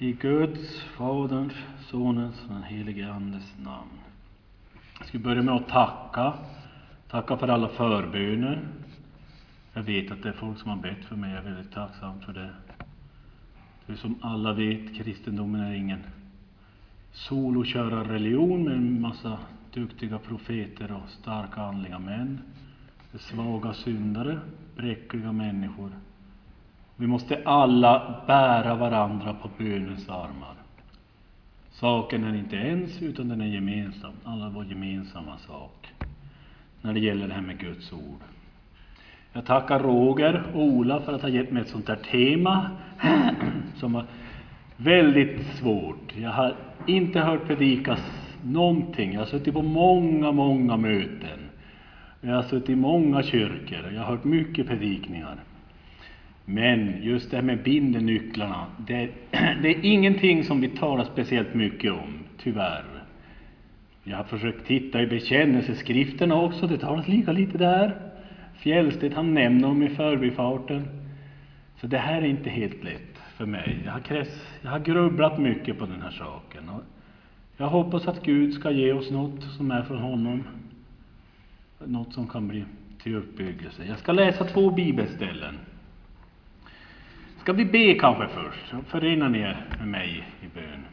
I Guds, Faderns, Sonens och den helige Andes namn. Jag ska börja med att tacka för alla förböner. Jag vet att det är folk som har bett för mig, jag är väldigt tacksam för det. För som alla vet, kristendomen är ingen solokörarreligion med en massa duktiga profeter och starka andliga män. Det är svaga syndare, bräckliga människor. Vi måste alla bära varandra på bönens armar. Saken är inte ens, utan den är gemensam. Alla vår gemensamma sak när det gäller det här med Guds ord. Jag tackar Roger och Ola för att ha gett mig ett sånt här tema som var väldigt svårt. Jag har inte hört predikas någonting. Jag har suttit på många möten. Jag har suttit i många kyrkor. Jag har hört mycket predikningar. Men just det här med bindenycklarna, det är ingenting som vi talar speciellt mycket om, tyvärr. Jag har försökt titta i bekännelseskrifterna också, det talas lika lite där. Fjällstedt, han nämner dem i förbifarten. Så det här är inte helt lätt för mig. Jag har grubblat mycket på den här saken. Och jag hoppas att Gud ska ge oss något som är från honom. Något som kan bli till uppbyggelse. Jag ska läsa 2 bibelställen. Ska vi be kanske först? Förena ner med mig i bön.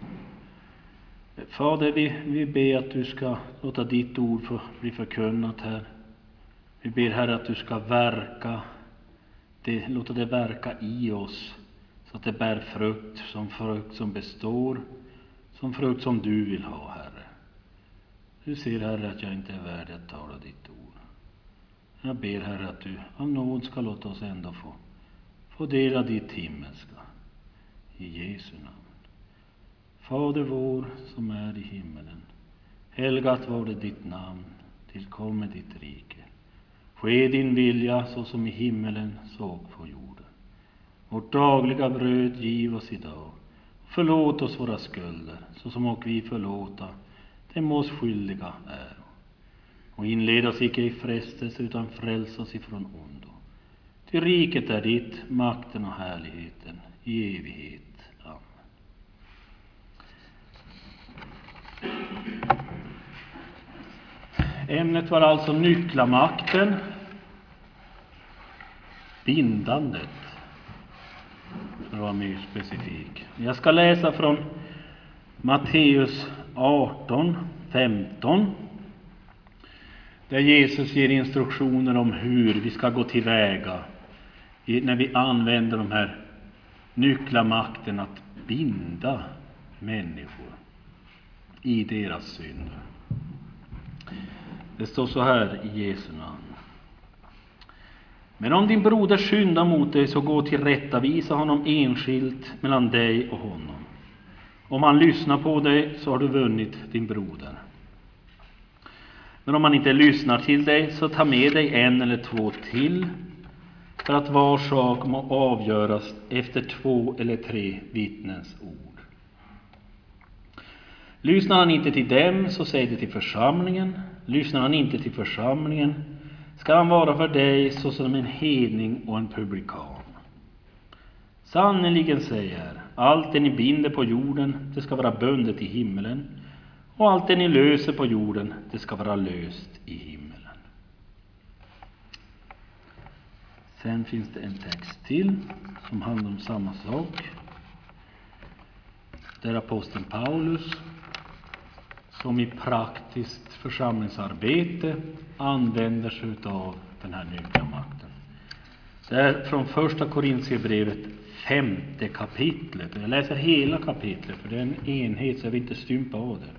Fader, vi ber att du ska låta ditt ord få bli förkunnat här. Vi ber Herre att du ska låta det verka i oss. Så att det bär frukt som består. Som frukt som du vill ha, Herre. Du ser, Herre, att jag inte är värd att tala ditt ord. Jag ber, Herre, att du av nåd ska låta oss ändå få dela ditt himmelska. I Jesu namn. Fader vår som är i himmelen. Helgat var det ditt namn. Tillkommer ditt rike. Ske din vilja så som i himmelen så på jorden. Vårt dagliga bröd giv oss idag. Förlåt oss våra skulder så som och vi förlåta dem oss skyldiga är. Och inled oss icke i frestelse utan fräls oss ifrån ondo. Till riket är ditt, makten och härligheten i evighet. Amen. Ämnet var alltså nycklamakten, bindandet, för att vara mer specifik. Jag ska läsa från Matteus 18:15. Där Jesus ger instruktioner om hur vi ska gå tillväga när vi använder de här nycklamakten att binda människor i deras synder. Det står så här i Jesu namn. Men om din broder syndar mot dig, så gå till rättavisa honom enskilt mellan dig och honom. Om han lyssnar på dig, så har du vunnit din broder. Men om han inte lyssnar till dig, så ta med dig 1 eller 2 till, för att var sak må avgöras efter 2 eller 3 vittnens ord. Lyssnar han inte till dem, så säg det till församlingen. Lyssnar han inte till församlingen, ska han vara för dig såsom en hedning och en publikan. Sannerligen säger, allt det ni binder på jorden, det ska vara bundet i himmelen, och allt det ni löser på jorden, det ska vara löst i himmelen. Sen finns det en text till som handlar om samma sak. Det är aposteln Paulus som i praktiskt församlingsarbete använder sig av den här nyckelmakten. Det är från 1 Korintierbrevet 5:e kapitlet. Jag läser hela kapitlet för det är en enhet så jag vill inte stympa av det.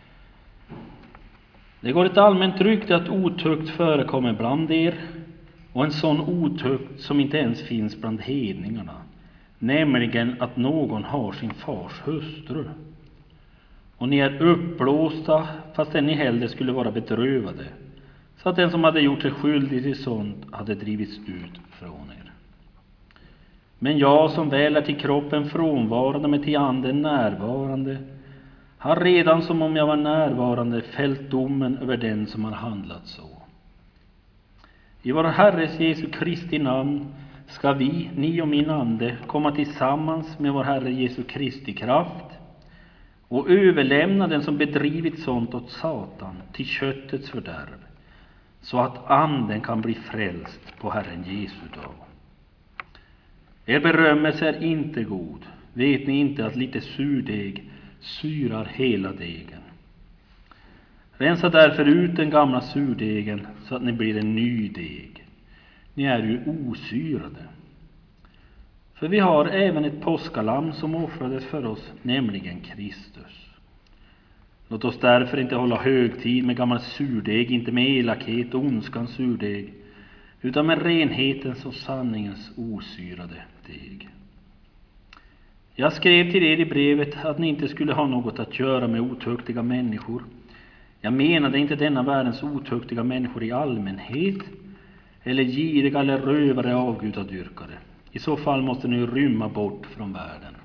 Det går ett allmänt rykte att otukt förekommer bland er, och en sån otukt som inte ens finns bland hedningarna, nämligen att någon har sin fars hustru. Och ni är uppblåsta, fastän ni hellre skulle vara bedrövade, så att den som hade gjort sig skyldig till sånt hade drivits ut från er. Men jag som väl är till kroppen frånvarande men till anden närvarande, har redan som om jag var närvarande fällt domen över den som har handlat så. I vår Herres Jesu Kristi namn ska vi, ni och min ande, komma tillsammans med vår Herre Jesu Kristi kraft och överlämna den som bedrivit sånt åt Satan till köttets fördärv, så att anden kan bli frälst på Herren Jesu dag. Er berömmelse är inte god. Vet ni inte att lite surdeg syrar hela degen? Rensa därför ut den gamla surdegen så att ni blir en ny deg. Ni är ju osyrade. För vi har även ett påskalamm som offrades för oss, nämligen Kristus. Låt oss därför inte hålla högtid med gammal surdeg, inte med elakhet och ondskans surdeg, utan med renhetens och sanningens osyrade deg. Jag skrev till er i brevet att ni inte skulle ha något att göra med otuktiga människor. Jag menade inte denna världens otuktiga människor i allmänhet, eller giriga eller rövare avgudadyrkare. I så fall måste ni rymma bort från världen.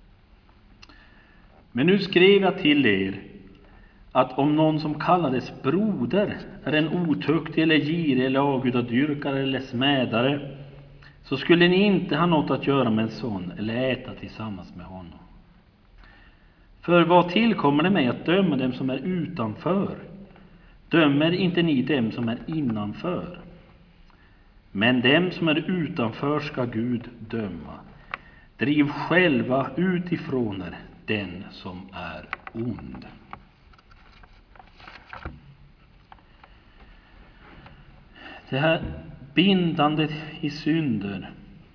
Men nu skrev jag till er att om någon som kallades broder är en otuktig eller girig eller avgudadyrkare eller smädare, så skulle ni inte ha något att göra med en sån eller äta tillsammans med honom. För vad tillkommer det mig att döma dem som är utanför? Dömer inte ni dem som är innanför? Men dem som är utanför ska Gud döma. Driv själva utifrån er den som är ond. Det här bindandet i synder,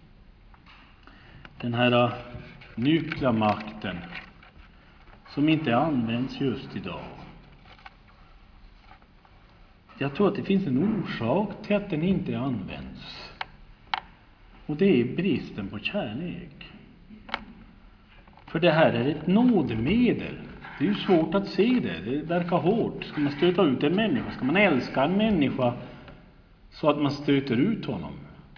den här nycklarmakten som inte används just idag. Jag tror att det finns en orsak till att den inte används. Och det är bristen på kärlek. För det här är ett nådemedel. Det är ju svårt att se det. Det verkar hårt. Ska man stöta ut en människa? Ska man älska en människa så att man stöter ut honom?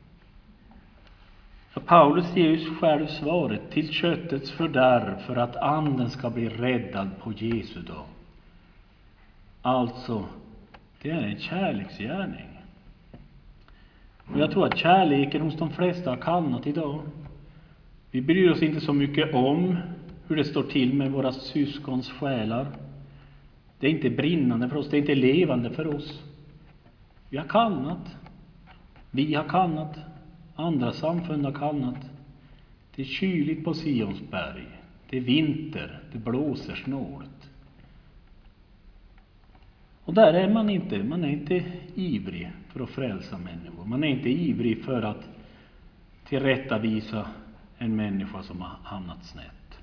Ja, Paulus ger ju själv svaret: till köttets fördärv, för att anden ska bli räddad på Jesu dag. Alltså, det är en kärleksgärning. Och jag tror att kärleken hos de flesta har kallnat idag. Vi bryr oss inte så mycket om hur det står till med våra syskons själar. Det är inte brinnande för oss, det är inte levande för oss. Vi har kallnat. Vi har kallnat. Andra samfund har kallnat. Det är kyligt på Sionsberg. Det är vinter. Det blåser snålt. Och där är man inte. Man är inte ivrig för att frälsa människor. Man är inte ivrig för att tillrättavisa en människa som har hamnat snett.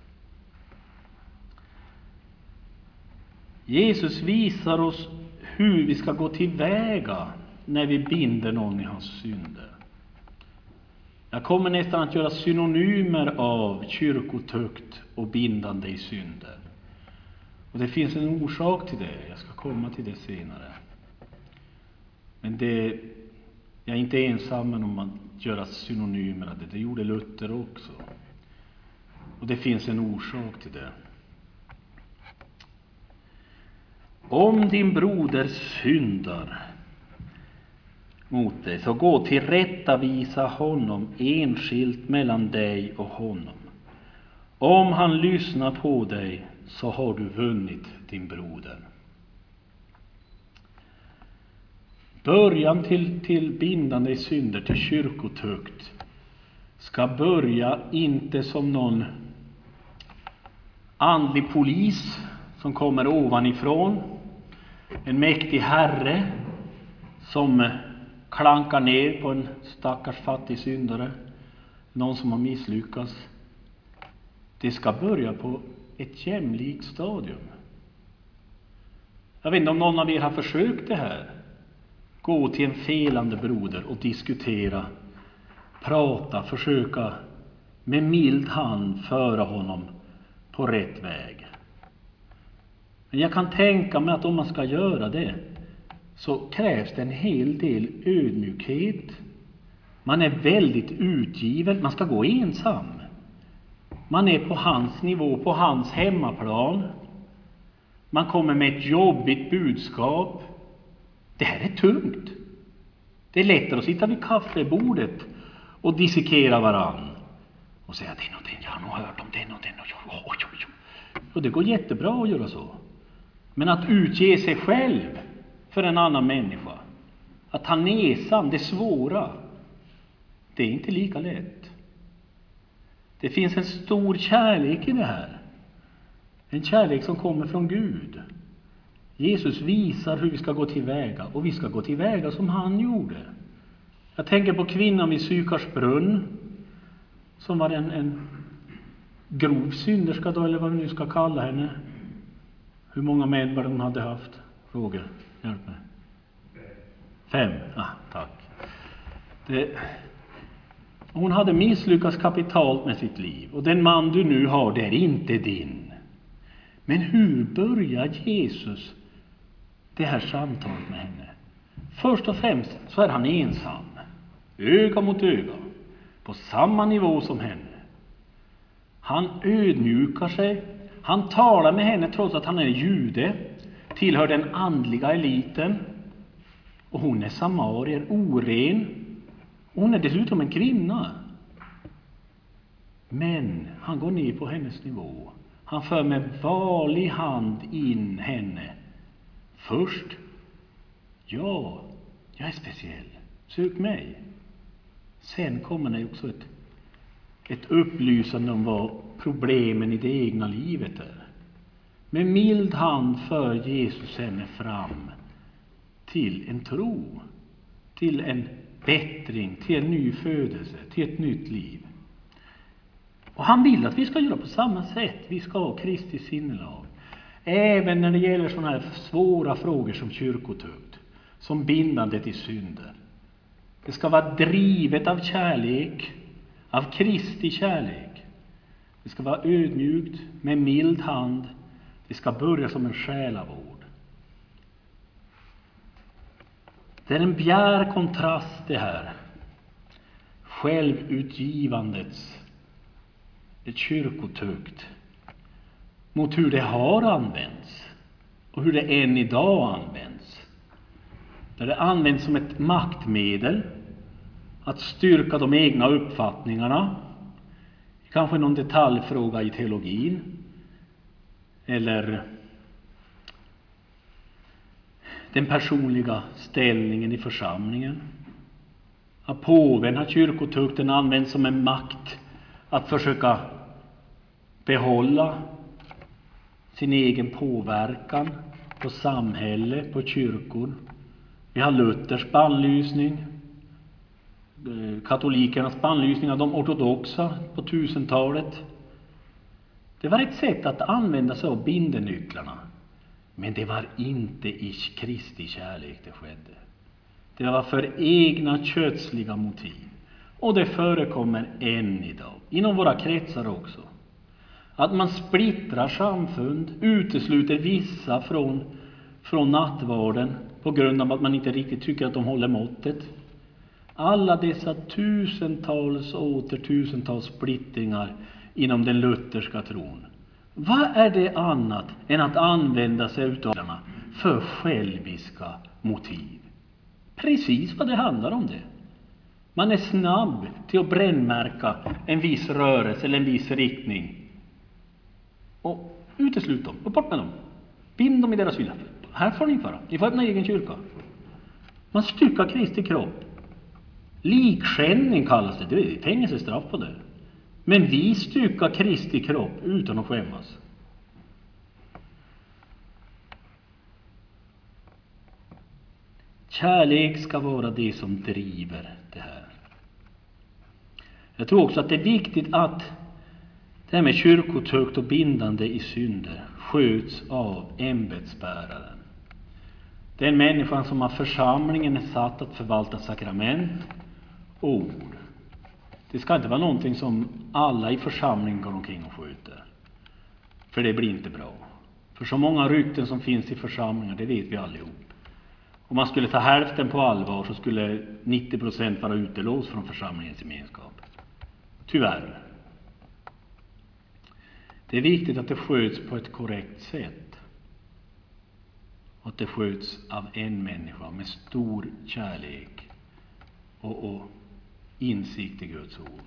Jesus visar oss hur vi ska gå tillväga när vi binder någon i hans synder. Jag kommer nästan att göra synonymer av kyrkotukt och bindande i synder. Och det finns en orsak till det. Jag ska komma till det senare. Men jag är inte ensam om att göra synonymer av det. Det gjorde Luther också. Och det finns en orsak till det. Om din broder syndar mot dig, så gå tillrättavisa honom enskilt mellan dig och honom. Om han lyssnar på dig, så har du vunnit din broder. Början till bindande i synder, till kyrkotukt, ska börja inte som någon andlig polis som kommer ovanifrån, en mäktig herre som klankar ner på en stackars fattig syndare, någon som har misslyckats. Det ska börja på ett jämlikt stadium. Jag vet inte om någon av er har försökt det här. Gå till en felande broder och diskutera, prata, försöka med mild hand föra honom på rätt väg. Men jag kan tänka mig att om man ska göra det, så krävs det en hel del ödmjukhet. Man är väldigt utgiven, man ska gå ensam. Man är på hans nivå, på hans hemmaplan. Man kommer med ett jobbigt budskap. Det här är tungt. Det är lättare att sitta vid kaffebordet och dissekera varann och säga den och den, jag har nog hört om den och den. Och det går jättebra att göra så. Men att utge sig själv för en annan människa, att ta näsan, det svåra, det är inte lika lätt. Det finns en stor kärlek i det här. En kärlek som kommer från Gud. Jesus visar hur vi ska gå tillväga, och vi ska gå tillväga som han gjorde. Jag tänker på kvinnan vid Sykarsbrunn, som var en grov synderska då, eller vad vi nu ska kalla henne. Hur många män var hon hade haft? Roger, hjälp mig. 5, tack. Hon hade misslyckats kapitalt med sitt liv. Och den man du nu har, det är inte din. Men hur börjar Jesus det här samtalet med henne? Först och främst så är han ensam. Öga mot öga. På samma nivå som henne. Han ödmjukar sig. Han talar med henne trots att han är jude. Tillhör den andliga eliten. Och hon är samarier, oren. Hon är dessutom en kvinna. Men han går ner på hennes nivå. Han för med varlig hand in henne. Först, ja, jag är speciell. Sök mig. Sen kommer det också ett upplysande om vad problemen i det egna livet är. Med mild hand för Jesus henne fram till en tro, till en bättring, till en ny födelse, till ett nytt liv. Och han vill att vi ska göra på samma sätt. Vi ska ha Kristi sinnelag. Även när det gäller sådana här svåra frågor som kyrkotukt, som bindande till synder. Det ska vara drivet av kärlek, av Kristi kärlek. Det ska vara ödmjukt, med mild hand. Det ska börja som en själavård. Det är en bjär kontrast det här. Självutgivandets ett kyrkotukt mot hur det har använts och hur det än idag används. Där det används som ett maktmedel att styrka de egna uppfattningarna, kanske någon detaljfråga i teologin eller den personliga ställningen i församlingen. Av påven har kyrkotukten använts som en makt att försöka behålla sin egen påverkan på samhälle, på kyrkor. Vi har Luthers bannlysning, katolikernas bannlysning av de ortodoxa på 1000-talet. Det var ett sätt att använda sig av bindenycklarna. Men det var inte i Kristi kärlek det skedde. Det var för egna kötsliga motiv. Och det förekommer än idag, inom våra kretsar också. Att man splittrar samfund, utesluter vissa från nattvarden på grund av att man inte riktigt tycker att de håller måttet. Alla dessa tusentals och åter tusentals splittringar inom den lutherska tron. Vad är det annat än att använda sig utav dem för själviska motiv? Precis vad det handlar om det. Man är snabb till att brännmärka en viss rörelse eller en viss riktning. Och uteslut dem, och bort med dem. Bind dem i deras vilja. Här får ni införa. Ni får öppna egen kyrka. Man styckar Kristi kropp. Likskändning kallas det. Det är fängelsestraff på det. Men vi styckar Kristi kropp utan att skämmas. Kärlek ska vara det som driver det här. Jag tror också att det är viktigt att det här med kyrkotukt och bindande i synder sköts av ämbetsbäraren. Den människan som av församlingen är satt att förvalta sakrament och ord. Det ska inte vara någonting som alla i församlingen går omkring och sköter. För det blir inte bra. För så många rykten som finns i församlingar, det vet vi allihop. Om man skulle ta hälften på allvar så skulle 90% vara utelåst från församlingens gemenskap. Tyvärr. Det är viktigt att det sköts på ett korrekt sätt. Och att det sköts av en människa med stor kärlek. Och insikt i Guds ord.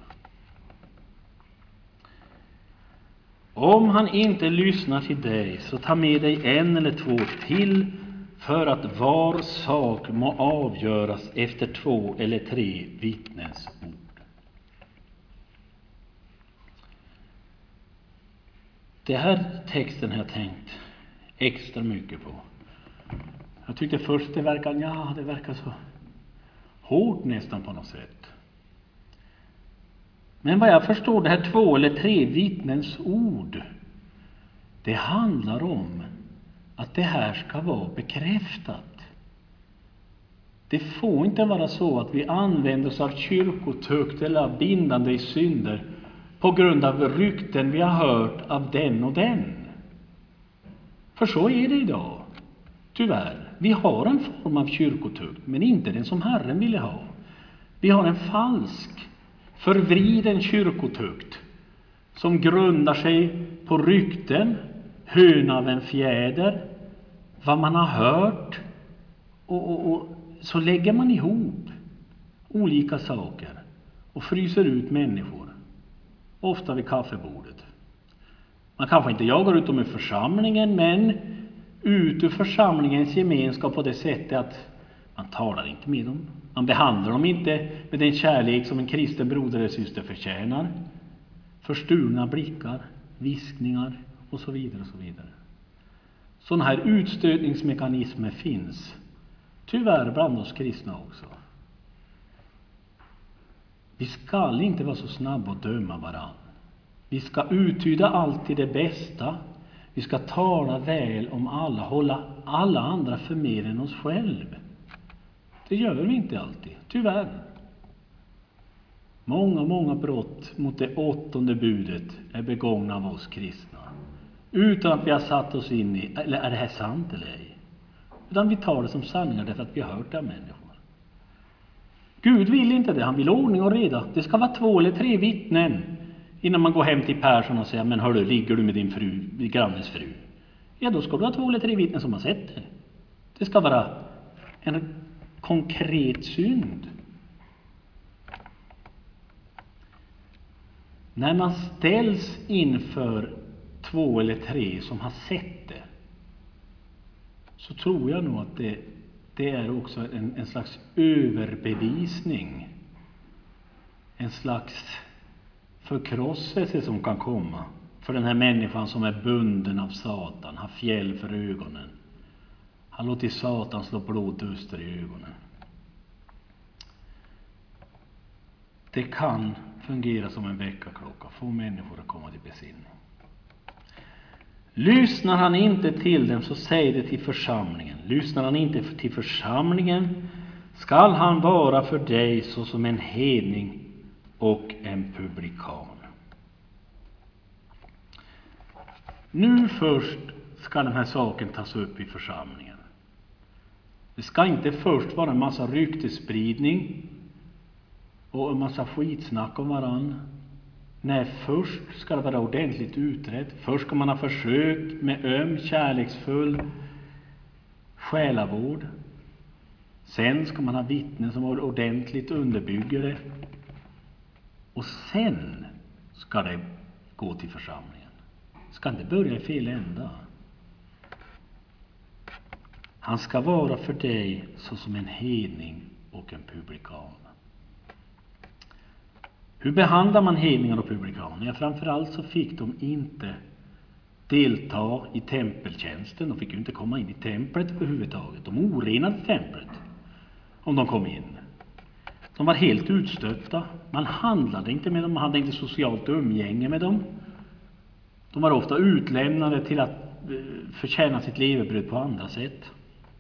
Om han inte lyssnar till dig, så ta med dig en eller två till, för att var sak må avgöras efter 2 eller 3 vittnens ord. Det här texten har jag tänkt extra mycket på. Jag tyckte först det verkar så hårt nästan på något sätt. Men vad jag förstår, det här 2 eller 3 vittnens ord, det handlar om att det här ska vara bekräftat. Det får inte vara så att vi använder oss av kyrkotukt eller av bindande i synder på grund av rykten vi har hört av den och den. För så är det idag. Tyvärr. Vi har en form av kyrkotukt, men inte den som Herren ville ha. Vi har en falsk, förvriden kyrkotukt som grundar sig på rykten, hön av en fjäder, vad man har hört, och så lägger man ihop olika saker och fryser ut människor, ofta vid kaffebordet. Man kanske inte jagar ut dem ur församlingen, men ut ur församlingens gemenskap på det sättet att man talar inte med dem. Man behandlar dem inte med den kärlek som en kristen broder eller syster förtjänar. Förstulna blickar, viskningar och så vidare och så vidare. Sådana här utstötningsmekanismer finns tyvärr bland oss kristna också. Vi ska inte vara så snabba att döma varann. Vi ska uttyda alltid det bästa. Vi ska tala väl om alla, hålla alla andra för mer än oss själv. Det gör vi inte alltid, tyvärr. Många brott mot det 8:e budet är begångna av oss kristna. Utan att vi har satt oss in i, eller är det här sant eller ej? Utan vi tar det som sanningar därför att vi har hört det av människor. Gud vill inte det, han vill ordning och reda. Det ska vara 2 eller 3 vittnen innan man går hem till Persson och säger: men hörru, ligger du med din fru, grannens fru? Ja, då ska du ha 2 eller 3 vittnen som har sett det. Det ska vara en konkret synd. När man ställs inför 2 eller 3 som har sett det, så tror jag nog att det är också en slags överbevisning. En slags förkrosselse som kan komma för den här människan som är bunden av Satan, har fjäll för ögonen. Han låter Satan slå blodduster i ögonen. Det kan fungera som en väckarklocka, få människor att komma till besinning. Lyssnar han inte till dem, så säg det till församlingen. Lyssnar han inte till församlingen, skall han vara för dig såsom en hedning och en publikan. Nu först ska den här saken tas upp i församlingen. Det ska inte först vara en massa ryktespridning och en massa skitsnack om varann. Nej, först ska det vara ordentligt utrett. Först ska man ha försökt med kärleksfull själavård. Sen ska man ha vittnen som ordentligt underbygger det. Och sen ska det gå till församlingen. Ska inte börja i fel ända. Han ska vara för dig såsom en hedning och en publikan. Hur behandlar man hedningar och publikaner? Ja, framförallt så fick de inte delta i tempeltjänsten. De fick ju inte komma in i templet överhuvudtaget. De orenade templet om de kom in. De var helt utstötta. Man handlade inte med dem. Man hade inte socialt umgänge med dem. De var ofta utlämnade till att förtjäna sitt levebröd på andra sätt.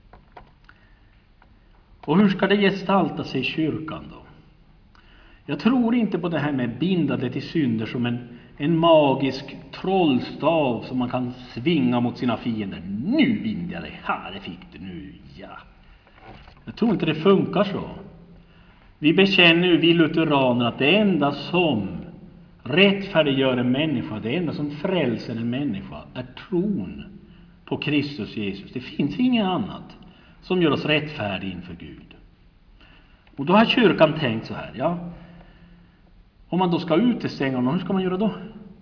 Och hur ska det gestalta sig i kyrkan då? Jag tror inte på det här med bindande till synder som en magisk trollstav som man kan svinga mot sina fiender. Nu binder jag dig, här fick du nu, ja. Jag tror inte det funkar så. Vi bekänner ju, vi lutheraner, att det enda som rättfärdiggör en människa, det enda som frälser en människa, är tron på Kristus Jesus. Det finns inget annat som gör oss rättfärdiga inför Gud. Och då har kyrkan tänkt så här, ja. Om man då ska utestänga honom, hur ska man göra då?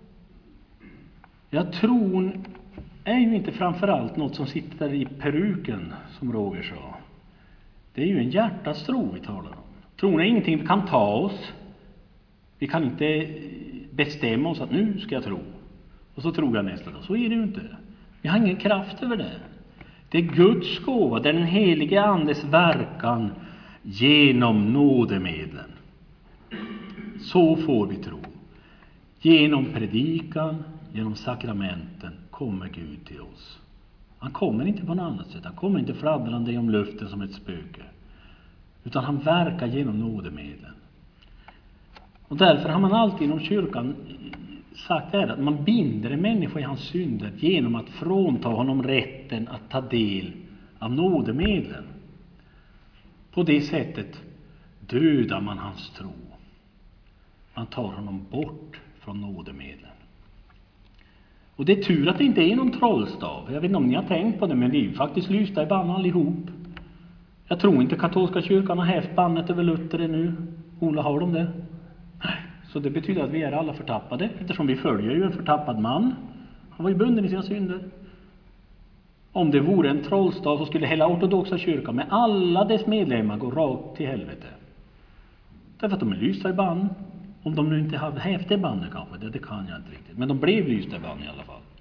Ja, tron är ju inte framförallt något som sitter i peruken, som Roger sa. Det är ju en hjärtats tro vi talar om. Tron är ingenting vi kan ta oss. Vi kan inte bestämma oss att nu ska jag tro. Och så tror jag nästa dag. Så är det ju inte. Vi har ingen kraft över det. Det är Guds gåva, det är den helige Andes verkan genom nådemedlen. Så får vi tro. Genom predikan, genom sakramenten kommer Gud till oss. Han kommer inte på något annat sätt. Han kommer inte fladdrande om luften som ett spöke. Utan han verkar genom nådemedlen. Och därför har man alltid inom kyrkan sagt att man binder en människa i hans synder genom att frånta honom rätten att ta del av nådemedlen. På det sättet dödar man hans tro. Man tar honom bort från nådemedlen. Och det är tur att det inte är någon trollstav. Jag vet inte om ni har tänkt på det, men vi är faktiskt lysta i bann allihop. Jag tror inte katolska kyrkan har hävt bannet över Luther nu. Ola, har de det? Nej. Så det betyder att vi är alla förtappade, eftersom vi följer ju en förtappad man. Han var ju bunden i sina synder. Om det vore en trollstav så skulle hela ortodoxa kyrkan med alla dess medlemmar gå rakt till helvete. Därför att de är lysta i bann. Om de nu inte hade hävt det bandet kanske, det kan jag inte riktigt. Men de blev lysta i bann i alla fall.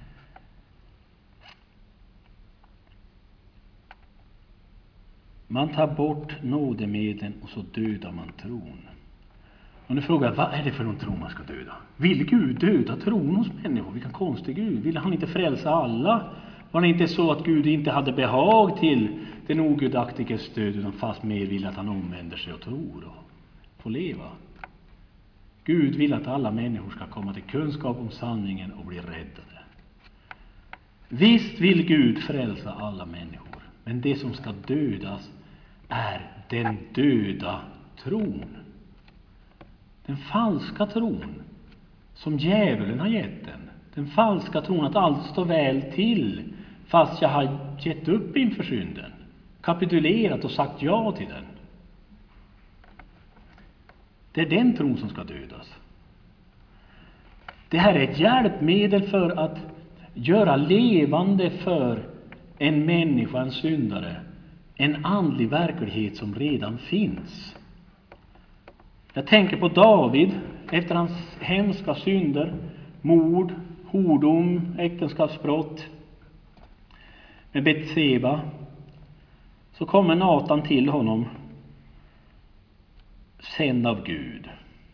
Man tar bort nådemedlen och så dödar man tron. Och nu frågar jag, vad är det för någon tro man ska döda? Vill Gud döda tron hos människor? Vilken konstig Gud. Ville han inte frälsa alla? Var det inte så att Gud inte hade behag till den ogudaktiges död, utan fast mer vill att han omvänder sig och tror och får leva? Gud vill att alla människor ska komma till kunskap om sanningen och bli räddade. Visst vill Gud frälsa alla människor, men det som ska dödas är den döda tron. Den falska tron som djävulen har gett den. Den falska tron att allt står väl till fast jag har gett upp inför synden. Kapitulerat och sagt ja till den. Det är den tron som ska dödas. Det här är ett hjälpmedel för att göra levande för en människa, en syndare, en andlig verklighet som redan finns. Jag tänker på David efter hans hemska synder, mord, hordom, äktenskapsbrott med Betseba. Så kommer Natan till honom, sänd av Gud.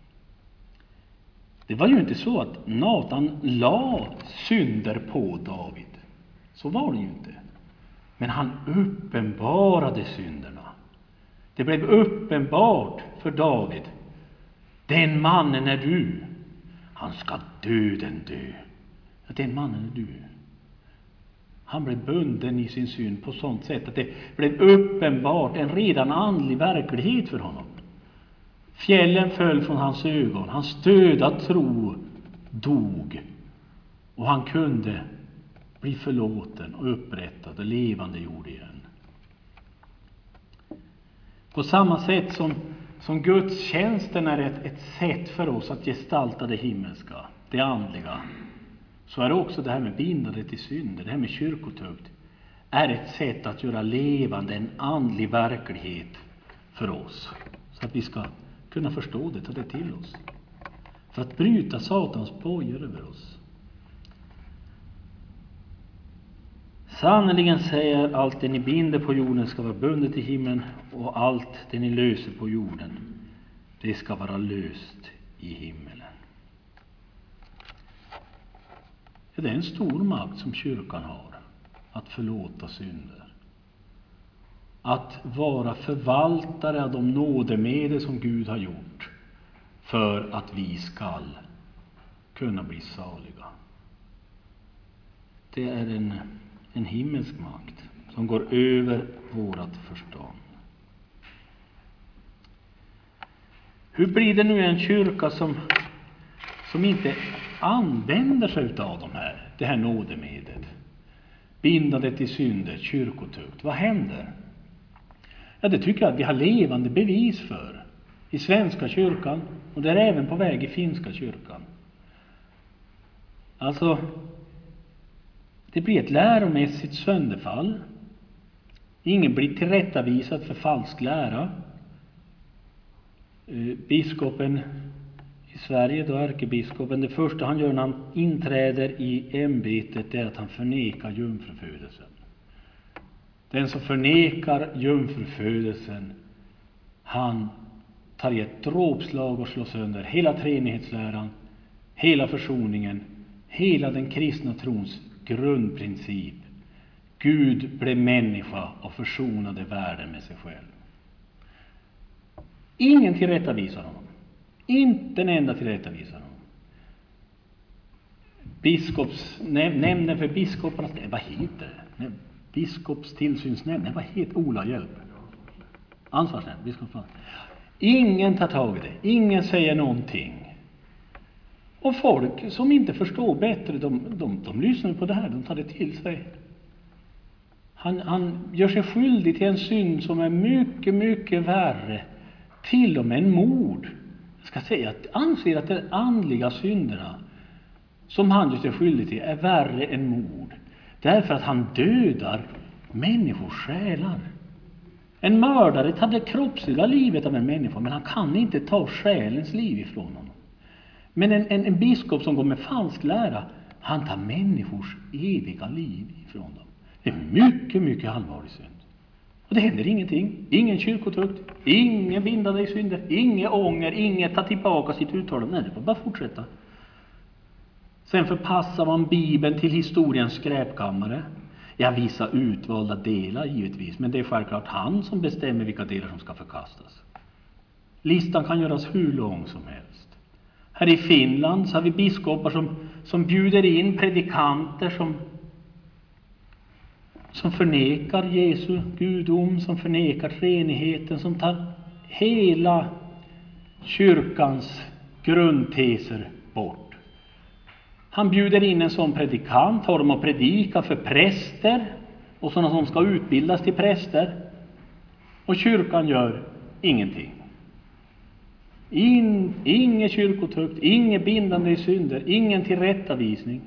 Det var ju inte så att Natan la synder på David. Så var det ju inte. Men han uppenbarade synderna. Det blev uppenbart för David. Den mannen är du. Han ska döden dö. Den mannen är du. Han blev bunden i sin synd på sånt sätt att det blev uppenbart en redan andlig verklighet för honom. Fjällen föll från hans ögon. Hans döda tro dog. Och han kunde bli förlåten och upprättad och levande jord igen. På samma sätt som gudstjänsten är ett sätt för oss att gestalta det himmelska, det andliga, så är det också det här med bindande till synder, det här med kyrkotukt, är ett sätt att göra levande en andlig verklighet för oss. Så att vi ska kunna förstå det, ta det till oss. För att bryta Satans bojor över oss. Sannerligen säger, allt det ni binder på jorden ska vara bundet i himlen, och allt det ni löser på jorden, det ska vara löst i himmelen. Det är en stor makt som kyrkan har, att förlåta synder. Att vara förvaltare av de nådemedel som Gud har gjort för att vi ska kunna bli saliga. Det är en himmelsk makt som går över vårat förstånd. Hur blir det nu en kyrka som inte använder sig av det här nådemedlet? Bindandet till synder, kyrkotukt. Vad händer? Ja, det tycker jag att vi har levande bevis för. I Svenska kyrkan, Och det är även på väg i finska kyrkan. Alltså, det blir ett läromässigt sönderfall. Ingen blir tillrättavisad för falsk lära. Biskopen i Sverige, då ärkebiskopen, det första han gör när han inträder i ämbetet är att han förnekar jungfrufödelsen. Den som förnekar jungfrufödelsen, han tar i ett dråpslag och slår sönder hela treenighetsläran, hela försoningen, hela den kristna trons grundprincip. Gud blev människa och försonade världen med sig själv. Ingen tillrättavisar honom. Inte en enda tillrättavisar honom. Nämnden för biskoparnas, vad heter det? Biskopstillsynsnämnden, vad heter Ola hjälp? Ansvarsnämnd, biskopsnämnd. Ingen tar tag i det. Ingen säger någonting. Och folk som inte förstår bättre, de lyssnar på det här, de tar det till sig. Han gör sig skyldig till en synd som är mycket, mycket värre. Till och med en mord. Jag ska säga att anser att de andliga synderna som han gör sig skyldig till är värre än mord. Därför att han dödar människors själar. En mördare tar det kroppsliga livet av en människa, men han kan inte ta själens liv ifrån honom. Men en biskop som går med falsk lära, han tar människors eviga liv ifrån dem. Det är mycket, mycket allvarlig synd. Och det händer ingenting. Ingen kyrkotukt, ingen bindande i synder, ingen ånger, inget ta tillbaka sitt uttalande. Nej, det får bara fortsätta. Sen förpassar man Bibeln till historiens skräpkammare. Ja, vissa utvalda delar givetvis, men det är självklart han som bestämmer vilka delar som ska förkastas. Listan kan göras hur lång som helst. Här i Finland så har vi biskopar som bjuder in predikanter som förnekar Jesu gudom, som förnekar treenigheten, som tar hela kyrkans grundteser bort. Han bjuder in en sån predikant, har dem att predika för präster och sådana som ska utbildas till präster. Och kyrkan gör ingenting. Ingen kyrkotukt, ingen bindande i synder, ingen tillrättavisning.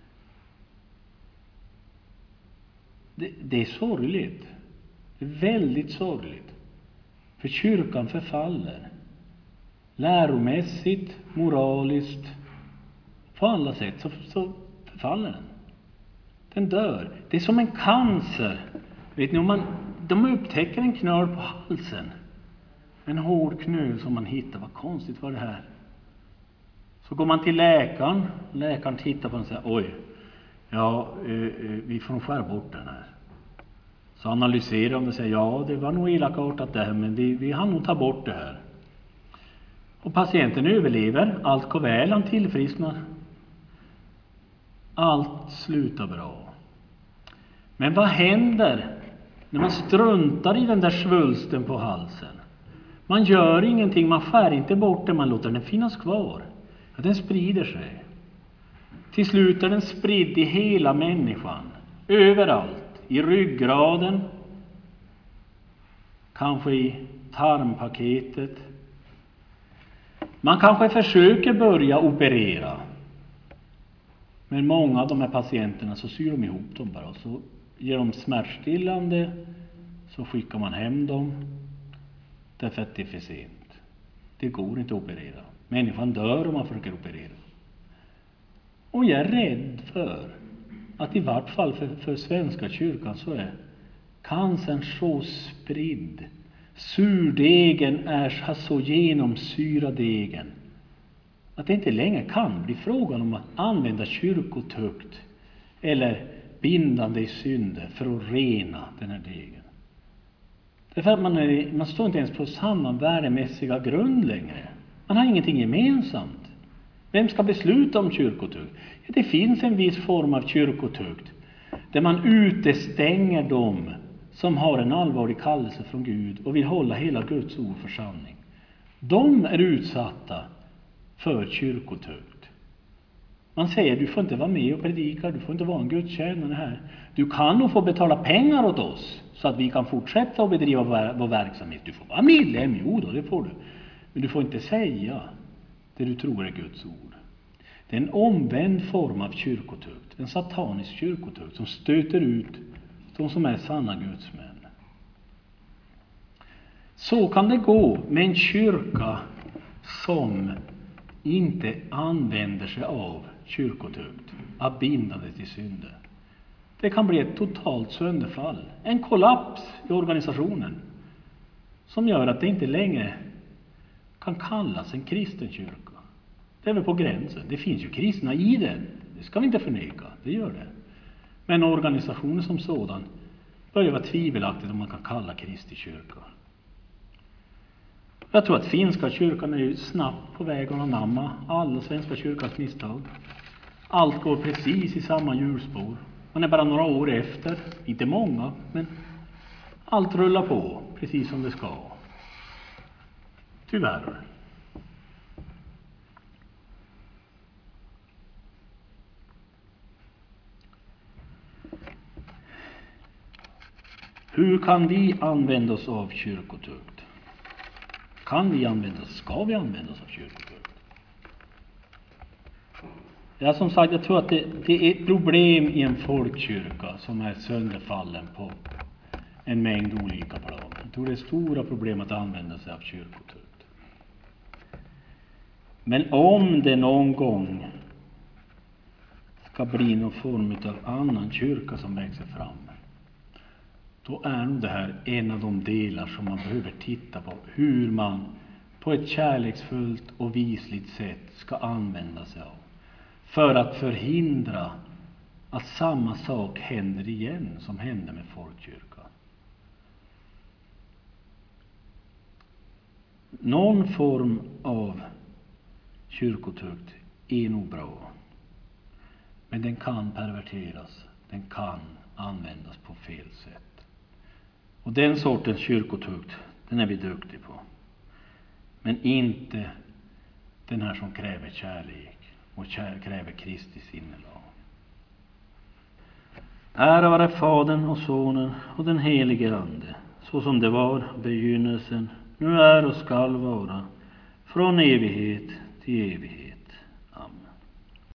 Det är sorgligt. Det är väldigt sorgligt. För kyrkan förfaller. Läromässigt, moraliskt, på alla sätt så förfaller den. Den dör. Det är som en cancer. Vet ni, om de upptäcker en knöl på halsen. En hård knöl som man hittar. Vad konstigt var det här. Så går man till läkaren. Läkaren tittar på den och säger, oj, ja, vi får skära bort den här. Så analyserar de och säger, ja, det var nog elakartat det här, men vi hann nog ta bort det här. Och patienten överlever, allt går väl, han tillfrisknar. Allt slutar bra. Men vad händer när man struntar i den där svulsten på halsen? Man gör ingenting, man skär inte bort den, man låter den finnas kvar. Ja, den sprider sig. Till slut är den spridd i hela människan, överallt. I ryggraden, kanske i tarmpaketet. Man kanske försöker börja operera. Men många av de här patienterna så syr de ihop dem bara. Så ger de smärtstillande, så skickar man hem dem. Därför att det är för sent. Det går inte att operera. Människan dör om man försöker operera. Och jag är rädd för att i vart fall för svenska kyrkan så är cancern så spridd. Surdegen har så genomsyrat degen att det inte längre kan bli frågan om att använda kyrkotukt eller bindande i synder för att rena den här degen. Därför att man står inte ens på samma värdemässiga grund längre. Man har ingenting gemensamt. Vem ska besluta om kyrkotukt? Ja, det finns en viss form av kyrkotukt där man utestänger dem som har en allvarlig kallelse från Gud och vill hålla hela Guds ord för sanning. De är utsatta för kyrkotukt. Man säger, du får inte vara med och predika, du får inte vara en gudstjänare här. Du kan nog få betala pengar åt oss så att vi kan fortsätta att bedriva vår verksamhet. Du får vara medlem, jo då, det får du. Men du får inte säga. det du tror är Guds ord. Det är en omvänd form av kyrkotukt, en satanisk kyrkotukt som stöter ut de som är sanna gudsmän. Så kan det gå med en kyrka som inte använder sig av kyrkotukt, att bindande till synder. Det kan bli ett totalt sönderfall, en kollaps i organisationen som gör att det inte längre kan kallas en kristen kyrka. Det är väl på gränsen. Det finns ju kristna i den, det ska vi inte förneka, det gör det. Men organisationen som sådan börjar vara tvivelaktigt om man kan kalla Kristi kyrka. Jag tror att finska kyrkan är ju snabbt på väg att anamma alla svenska kyrkans misstag. Allt går precis i samma hjulspår. Man är bara några år efter, inte många, men allt rullar på precis som det ska. Tyvärr. Hur kan vi använda oss av kyrkotukt? Kan vi använda oss, ska vi använda oss av kyrkotukt? Ja, som sagt, jag tror att det är ett problem i en folkkyrka som är sönderfallen på en mängd olika plan. Jag tror det är stora problem att använda sig av kyrkotukt. Men om det någon gång ska bli någon form av annan kyrka som växer fram, då är nog det här en av de delar som man behöver titta på. Hur man på ett kärleksfullt och visligt sätt ska använda sig av. För att förhindra att samma sak händer igen som hände med folkkyrkan. Någon form av kyrkotukt är nog bra. Men den kan perverteras. Den kan användas på fel sätt. Och den sortens kyrkotukt, den är vi duktiga på. Men inte den här som kräver kärlek och kräver Kristi sinnelag. Ära vare Fadern och Sonen och den helige Ande, så som det var begynnelsen, nu är och skall vara, från evighet till evighet. Amen.